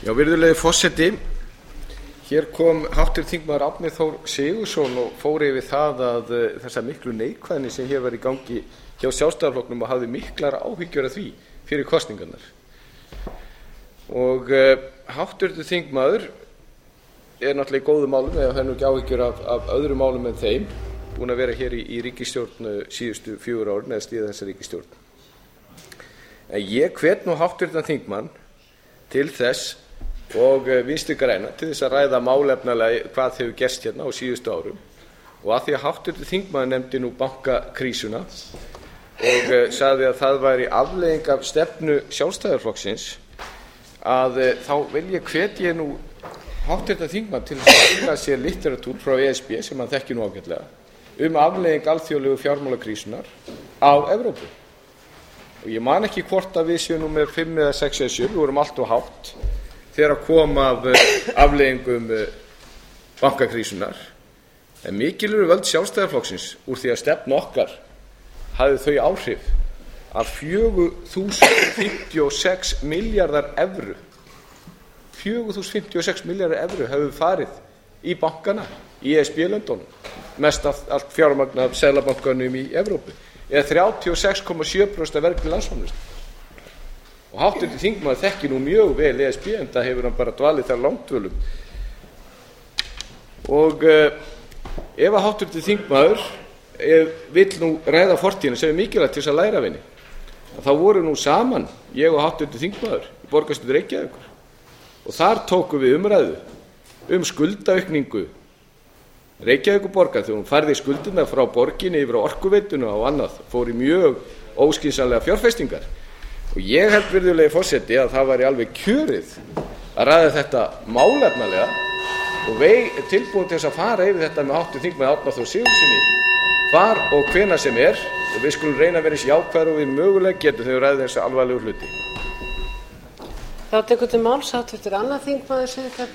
Já, virðulegi forseti, hér kom háttvirtur þingmaður Árni Þór Sigurðsson og fór yfir það að þessa miklu neikvæðni sem hér var í gangi hjá Sjálfstæðisflokknum og hafði miklar áhyggjur af því fyrir kosningarnar. Og háttvirtur þingmaður náttúrulega í góðum málum, eða það nú ekki áhyggjur af öðrum málum en þeim, búin að vera hér í ríkisstjórn síðustu 4 árin eða stýra þessa ríkisstjórn. En ég hvet nú háttvirtan þingmann til þess og Vinstri græna til þess að ræða málefnalega hvað hefur gerst hérna á síðustu árum og að því að háttvirtur þingmaður nefndi nú bankakrísuna og sagði að það væri afleiðing af stefnu Sjálfstæðisflokksins að þá vil ég hvetja nú háttvirtan þingmann til þess að finna sér litteratúr frá ESB sem hann þekkir nú ágætlega afleiðing alþjóðlegu fjármálakrísunar á Evrópu. Og ég man ekki hvort að við séum nú með 5 eða 6 eða 7, við vorum allt of hátt þegar kom af afleiðingum bankakrísunar. En mikil eru völd Sjálfstæðisflokksins úr því að stefna okkar hafði þau áhrif að 4.056 milljarðar evru 4.056 milljarðar evru hefur farið í bankana í ESB-löndunum, mest allt fjármagn af seðlabankanum í Evrópu, eða 36,7% af vergri landsframleiðslu. Og háttvirtur þingmaður þekkir nú mjög vel ESB, enda hefur hann bara dvalið þar langdvölum. Og ef að háttvirtur þingmaður vill nú ræða fortíðina sem mikilvægt til þess að læra af henni, þá voru nú saman ég og háttvirtur þingmaður í borgarstjórn Reykjavíkur og þar tókum við umræðu skuldaaukningu Reykjavíkurborgar þegar hún færði skuldirnar frá borginni yfir á Orkuveituna og annað, fór í mjög óskynsamlega fjárfestingar. Og ég held, virðulegi forseti, að það væri alveg kjörið að ræða þetta málefnalega og tilbúin til þess að fara yfir þetta með háttvirtum þingmanni Árna Þór Sigurðssyni hvar og hvenær sem og við skulum reyna að vera eins jákvæðir og við mögulega getum þegar við ræðum þessa alvarlegu hluti. Þá tekur til máls háttvirtur annar þingmaður